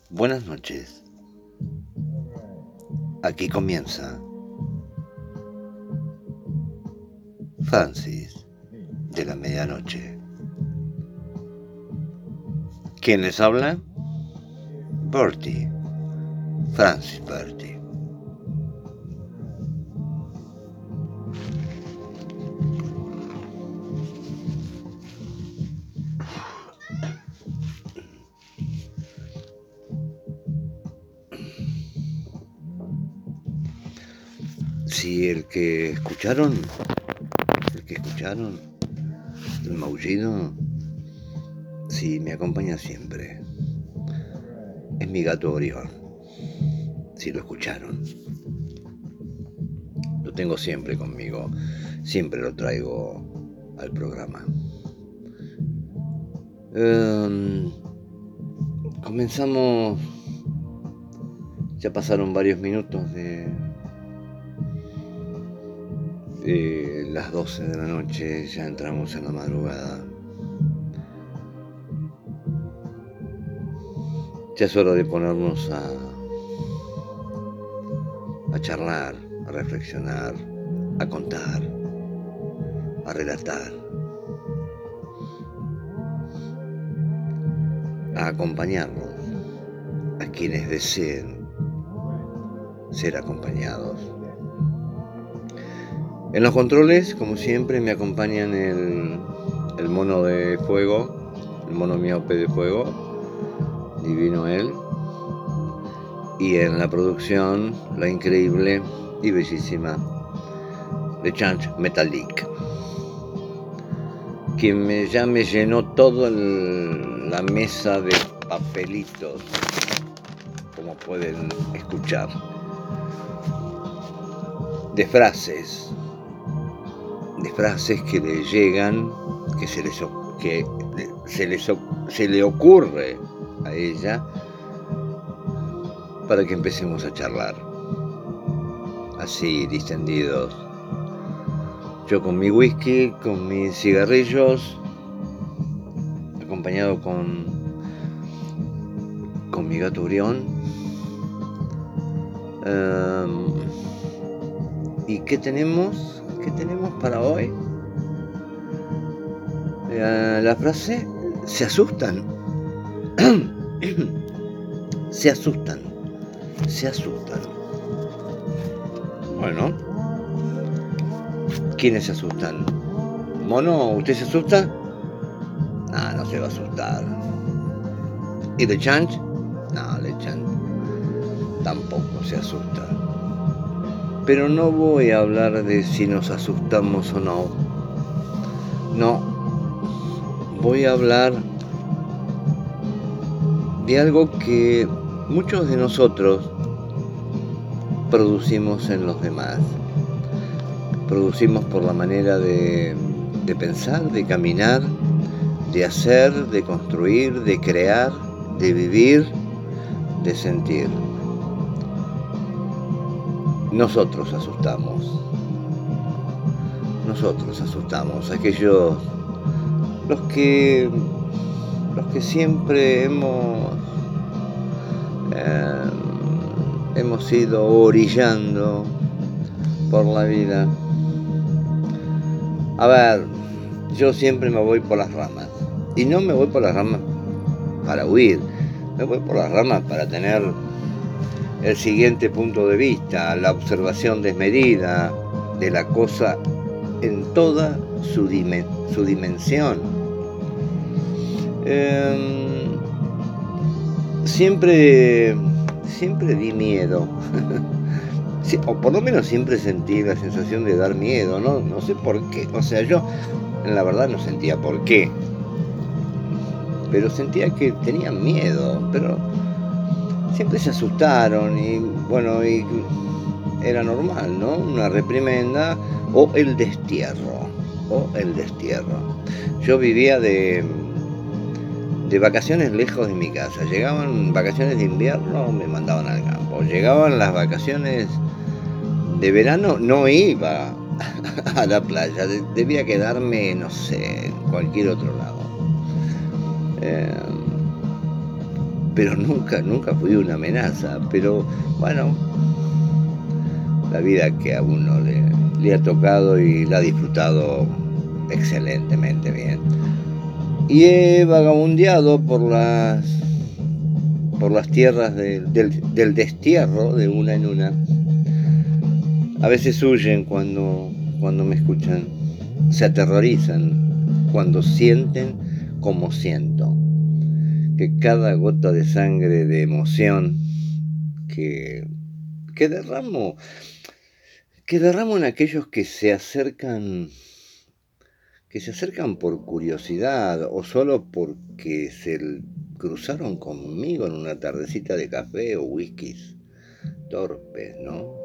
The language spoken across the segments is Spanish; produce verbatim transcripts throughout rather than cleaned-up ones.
Buenas noches. Aquí comienza Francis de la Medianoche. ¿Quién les habla? Bertie. Francis Bertie. Si el que escucharon, el que escucharon, el maullido, sí, me acompaña siempre. Es mi gato Orión. Si lo escucharon. Lo tengo siempre conmigo. Siempre lo traigo al programa. Um, comenzamos. Ya pasaron varios minutos de, de las doce de la noche. Ya entramos en la madrugada. Ya es hora de ponernos a, a charlar, a reflexionar, a contar, a relatar, a acompañarnos a quienes deseen ser acompañados. En los controles, como siempre, me acompañan el, el mono de fuego, el mono miope de fuego, divino él, y en la producción, la increíble y bellísima de Chant Metallic, quien me, ya me llenó toda la mesa de papelitos, como pueden escuchar, de frases, de frases que le llegan, que se les, que se les, se le ocurre a ella para que empecemos a charlar, así distendidos, yo con mi whisky, con mis cigarrillos, acompañado con con mi gato Orión. Um, ¿y qué tenemos? ¿Qué tenemos para hoy? Uh, la frase: se asustan. Se asustan. Se asustan. Bueno. ¿Quiénes se asustan? ¿Mono, usted se asusta? Ah, no se va a asustar. ¿Y de Chant? No, de Chant tampoco se asusta. Pero no voy a hablar de si nos asustamos o no. No. Voy a hablar de algo que muchos de nosotros producimos en los demás. Producimos por la manera de, de pensar, de caminar, de hacer, de construir, de crear, de vivir, de sentir. Nosotros asustamos. Nosotros asustamos. Aquellos, los que, los que siempre hemos, eh, hemos ido orillando por la vida. A ver, yo siempre me voy por las ramas. Y no me voy por las ramas para huir. Me voy por las ramas para tener el siguiente punto de vista, la observación desmedida de la cosa en toda su, dimen- su dimensión. Eh, siempre, siempre di miedo. Sí, o por lo menos siempre sentí la sensación de dar miedo, ¿no? No sé por qué, o sea, yo en la verdad no sentía por qué, pero sentía que tenían miedo, pero siempre se asustaron y bueno, y era normal, ¿no? Una reprimenda o el destierro, o el destierro. Yo vivía de, de vacaciones lejos de mi casa, llegaban vacaciones de invierno, me mandaban al campo, llegaban las vacaciones de verano, no iba a la playa, debía quedarme, no sé, en cualquier otro lado. Eh, pero nunca, nunca fui una amenaza. Pero bueno, la vida que a uno le, le ha tocado y la ha disfrutado excelentemente bien. Y he vagabundeado por las, por las tierras de, del, del destierro de una en una. A veces huyen cuando, cuando me escuchan, se aterrorizan cuando sienten como siento, que cada gota de sangre, de emoción que, que derramo, que derramo en aquellos que se acercan, que se acercan por curiosidad o solo porque se cruzaron conmigo en una tardecita de café o whiskies torpes, ¿no?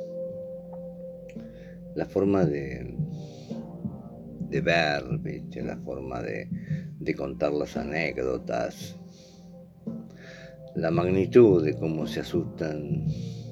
La forma de, de ver, ¿viste? La forma de, de contar las anécdotas, la magnitud de cómo se asustan,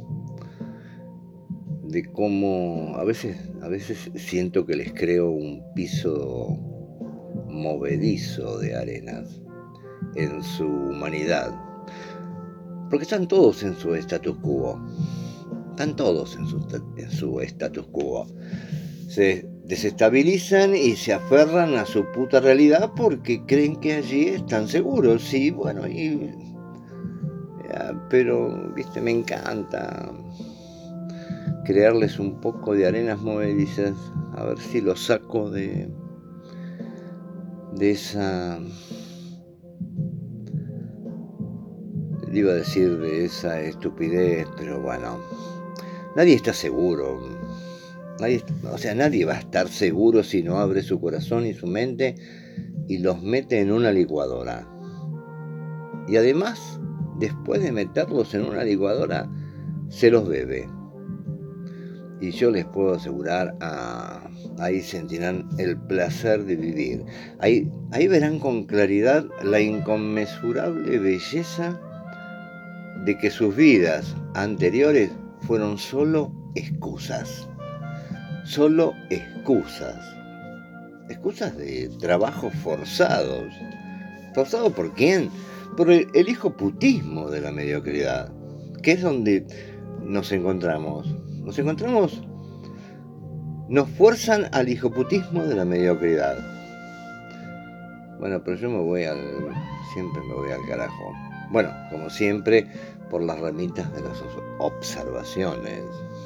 de cómo a veces, a veces siento que les creo un piso movedizo de arenas en su humanidad, porque están todos en su status quo, están todos en su, en su status quo. Se desestabilizan y se aferran a su puta realidad porque creen que allí están seguros. Sí, bueno, y, ya, pero, viste, me encanta crearles un poco de arenas movedizas, a ver si lo saco de, de esa, iba a decir de esa estupidez, pero bueno, nadie está seguro. Nadie, o sea, nadie va a estar seguro si no abre su corazón y su mente y los mete en una licuadora. Y además, después de meterlos en una licuadora, se los bebe. Y yo les puedo asegurar, ah, ahí sentirán el placer de vivir. Ahí, ahí verán con claridad la inconmensurable belleza de que sus vidas anteriores fueron solo excusas. Solo excusas. Excusas de trabajos forzados. ¿Forzado por quién? Por el, el hijoputismo de la mediocridad, que es donde nos encontramos. Nos encontramos, nos fuerzan al hijoputismo de la mediocridad. Bueno, pero yo me voy al, siempre me voy al carajo. Bueno, como siempre, por las ramitas de las observaciones.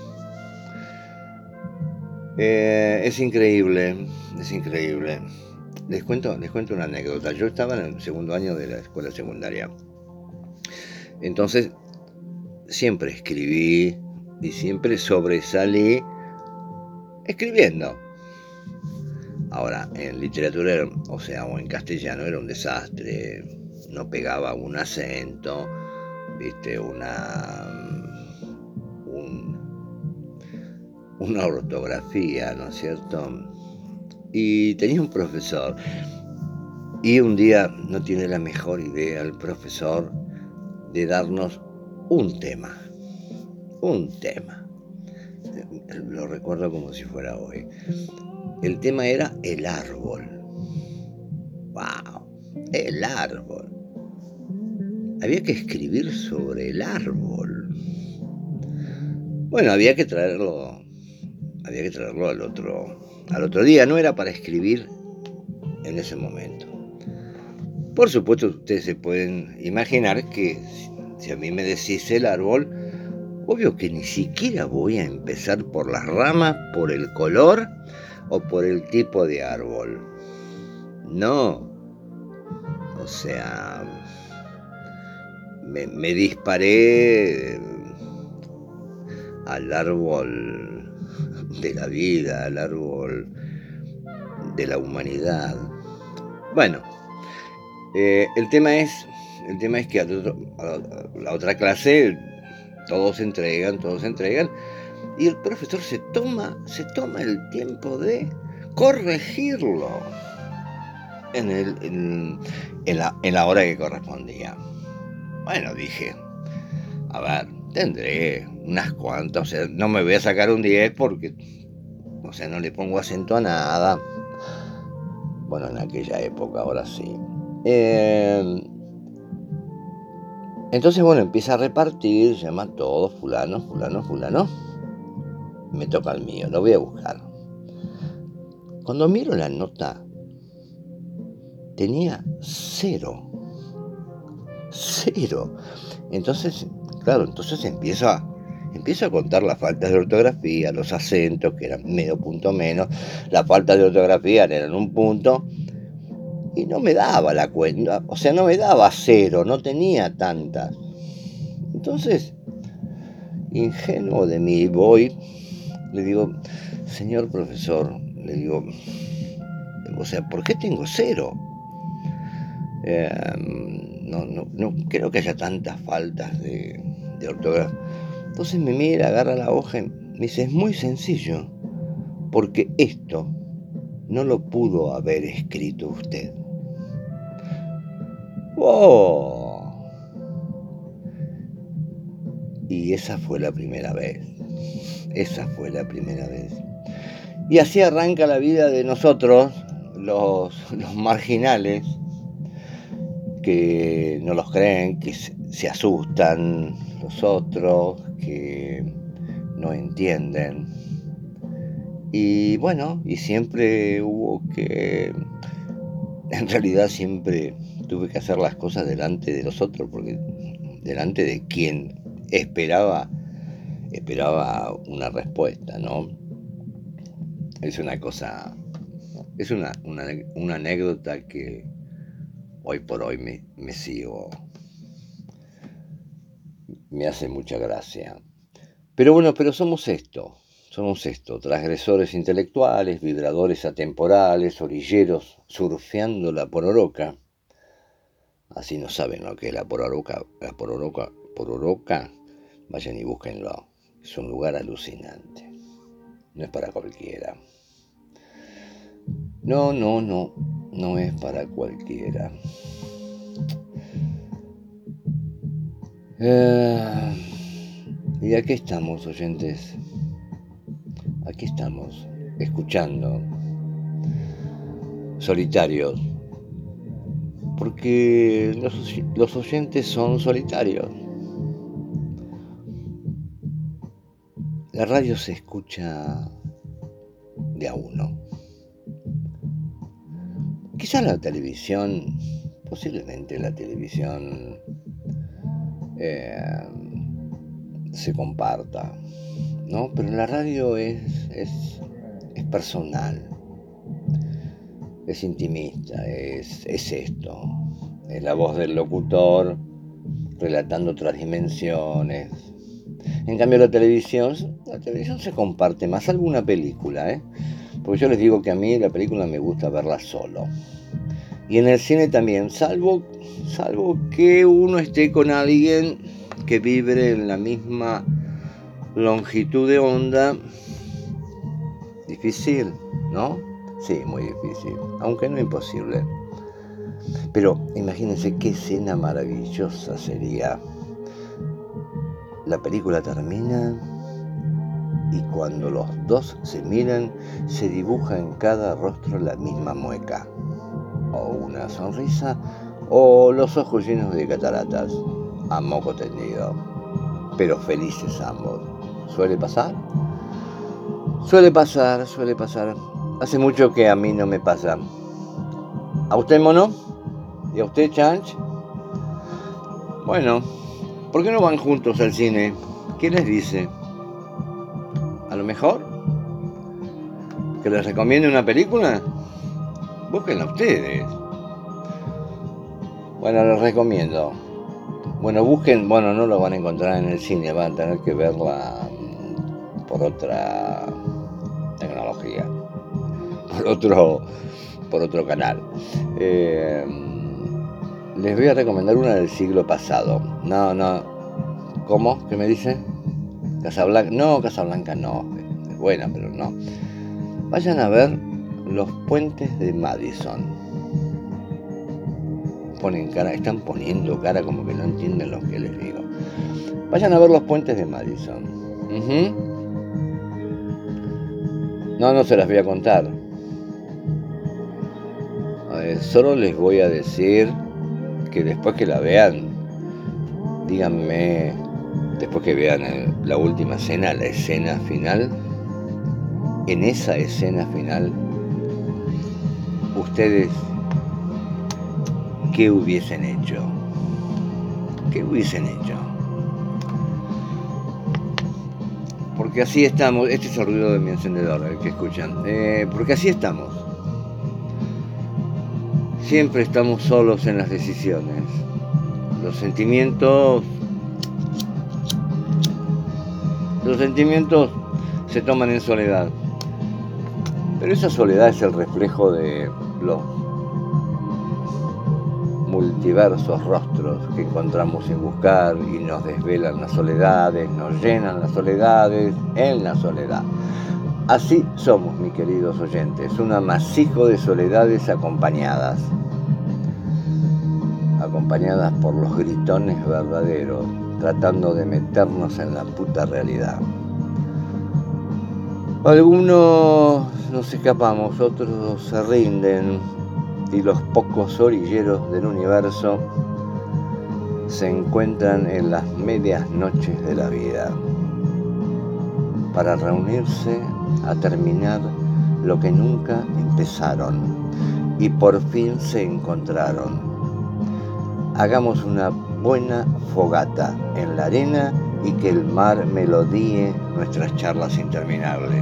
Eh, es increíble, es increíble. Les cuento, les cuento una anécdota. Yo estaba en el segundo año de la escuela secundaria. Entonces, siempre escribí y siempre sobresalí escribiendo. Ahora, en literatura, o sea, o en castellano, era un desastre. No pegaba un acento, viste, una... Un, una ortografía, ¿no es cierto? Y tenía un profesor, y un día no tiene la mejor idea el profesor de darnos un tema, un tema. Lo recuerdo como si fuera hoy. El tema era el árbol. ¡Wow! El árbol. Había que escribir sobre el árbol. Bueno, había que traerlo, había que traerlo al otro, al otro día. No era para escribir en ese momento. Por supuesto, ustedes se pueden imaginar que si a mí me decís el árbol, obvio que ni siquiera voy a empezar por las ramas, por el color o por el tipo de árbol. No. O sea, me, me disparé al árbol de la vida, al árbol de la humanidad. Bueno, eh, el tema es, el tema es que a, otro, a la otra clase todos entregan, todos entregan, y el profesor se toma, se toma el tiempo de corregirlo en, el, en, en, la, en la hora que correspondía. Bueno, dije, a ver, tendré unas cuantas, o sea, no me voy a sacar un diez porque, o sea, no le pongo acento a nada. Bueno, en aquella época, ahora sí. Eh, Entonces, bueno, empieza a repartir, llama a todos, fulano, fulano, fulano. Me toca el mío, lo voy a buscar. Cuando miro la nota, tenía cero. Cero. Entonces, claro, entonces empiezo a, empiezo a contar las faltas de ortografía, los acentos, que eran medio punto menos, las faltas de ortografía eran un punto, y no me daba la cuenta, o sea, no me daba cero, no tenía tantas. Entonces, ingenuo de mí, voy, le digo, señor profesor, le digo, o sea, ¿por qué tengo cero? Eh, no, no, no creo que haya tantas faltas de, de ortografía. Entonces me mira, agarra la hoja y me dice, es muy sencillo, porque esto no lo pudo haber escrito usted. ¡Wow! Y esa fue la primera vez. Esa fue la primera vez. Y así arranca la vida de nosotros, los, los marginales, que no los creen, que se, se asustan, los otros, que no entienden. Y bueno, y siempre hubo que, en realidad siempre tuve que hacer las cosas delante de los otros, porque delante de quien esperaba, esperaba una respuesta, ¿no? Es una cosa, es una, una, una anécdota que hoy por hoy me, me sigo, me hace mucha gracia. Pero bueno, pero somos esto, somos esto, transgresores intelectuales, vibradores atemporales, orilleros, surfeando la pororoca. Así no saben lo que es la pororoca, la pororoca, pororoca, vayan y búsquenlo. Es un lugar alucinante. No es para cualquiera. No, no, no, no es para cualquiera. Eh, y aquí estamos, oyentes. Aquí estamos, escuchando, solitarios, porque los, los oyentes son solitarios. La radio se escucha de a uno. Quizá la televisión, posiblemente la televisión eh, se comparta, ¿no? Pero la radio es, es, es personal, es intimista, es, es esto, es la voz del locutor relatando otras dimensiones. En cambio la televisión, la televisión se comparte más, alguna película, ¿eh? Porque yo les digo que a mí la película me gusta verla solo. Y en el cine también, salvo, salvo que uno esté con alguien que vibre en la misma longitud de onda. Difícil, ¿no? Sí, muy difícil, aunque no imposible. Pero imagínense qué escena maravillosa sería. La película termina y cuando los dos se miran, se dibuja en cada rostro la misma mueca, o una sonrisa, o los ojos llenos de cataratas, a moco tendido, pero felices ambos. ¿Suele pasar? Suele pasar, suele pasar. Hace mucho que a mí no me pasa. ¿A usted, mono? ¿Y a usted, Chanch? Bueno, ¿por qué no van juntos al cine? ¿Qué les dice? A lo mejor que les recomiende una película. Búsquenla ustedes. Bueno, les recomiendo. Bueno, busquen, bueno, no lo van a encontrar en el cine, van a tener que verla por otra tecnología, por otro, por otro canal. Eh, les voy a recomendar una del siglo pasado. No, no. ¿Cómo? ¿Qué me dice? Casablanca. No, Casablanca no. Es buena, pero no. Vayan a ver Los Puentes de Madison. Ponen cara, están poniendo cara como que no entienden lo que les digo. Vayan a ver Los Puentes de Madison. Uh-huh. No, no se las voy a contar. A ver, solo les voy a decir que después que la vean, díganme, después que vean el, la última escena, la escena final, en esa escena final, ustedes, ¿qué hubiesen hecho? ¿Qué hubiesen hecho? Porque así estamos, este es el ruido de mi encendedor, el que escuchan, eh, porque así estamos. Siempre estamos solos en las decisiones. Los sentimientos, los sentimientos se toman en soledad. Pero esa soledad es el reflejo de los multiversos rostros que encontramos sin buscar y nos desvelan las soledades, nos llenan las soledades en la soledad. Así somos, mis queridos oyentes, un amasijo de soledades acompañadas. Acompañadas por los gritones verdaderos, tratando de meternos en la puta realidad. Algunos nos escapamos, otros se rinden, y los pocos orilleros del universo se encuentran en las medias noches de la vida para reunirse a terminar lo que nunca empezaron y por fin se encontraron. Hagamos una buena fogata en la arena y que el mar melodíe nuestras charlas interminables.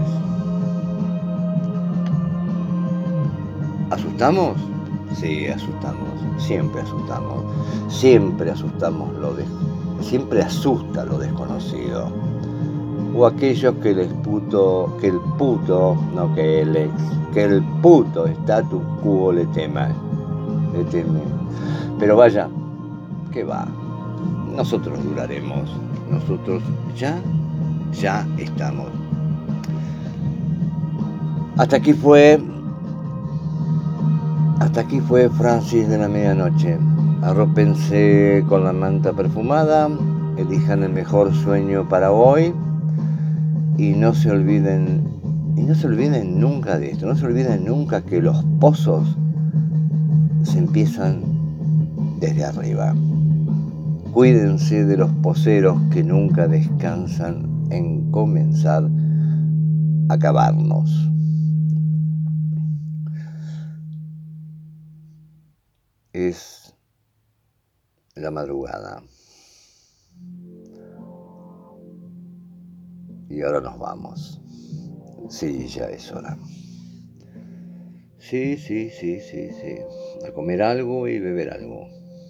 ¿Asustamos? Sí, asustamos. Siempre asustamos. Siempre asustamos lo de... Siempre asusta lo desconocido. O aquellos que el puto, que el puto, no que el ex, que el puto status quo le tema. Le teme. Pero vaya, ¿qué va? Nosotros duraremos. Nosotros ya, ya estamos. Hasta aquí fue... Hasta aquí fue Francis de la Medianoche. Arrópense con la manta perfumada, elijan el mejor sueño para hoy y no se olviden, y no se olviden nunca de esto, no se olviden nunca que los pozos se empiezan desde arriba. Cuídense de los poseros que nunca descansan en comenzar a cavarnos. Es la madrugada. Y ahora nos vamos. Sí, ya es hora. Sí, sí, sí, sí, sí. A comer algo y beber algo.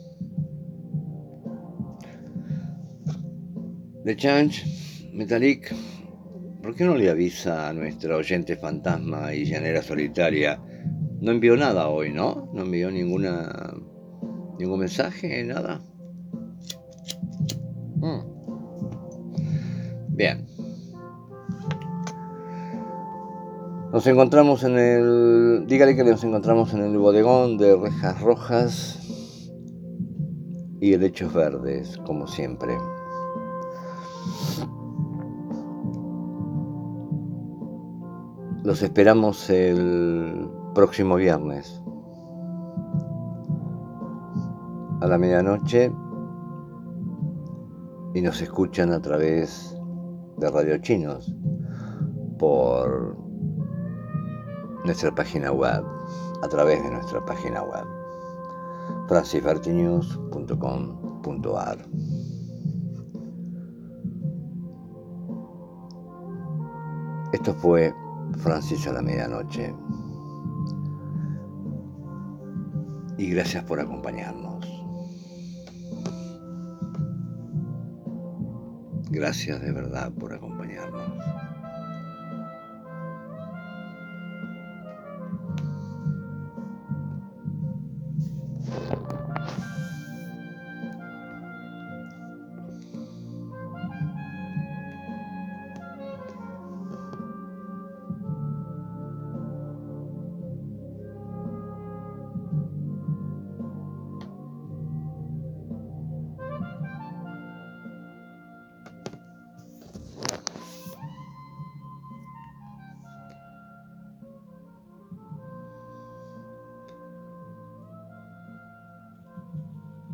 The Change, Metallic, ¿por qué no le avisa a nuestra oyente fantasma y llanera solitaria? No envió nada hoy, ¿no? No envió ninguna, ningún mensaje, nada. Mm. Bien. Nos encontramos en el... Dígale que nos encontramos en el bodegón de rejas rojas y helechos verdes, como siempre. Los esperamos el próximo viernes a la medianoche y nos escuchan a través de Radio Chinos por nuestra página web, a través de nuestra página web francis berti news punto com punto a r. Esto fue Francis a la medianoche y gracias por acompañarnos. Gracias de verdad por acompañarnos.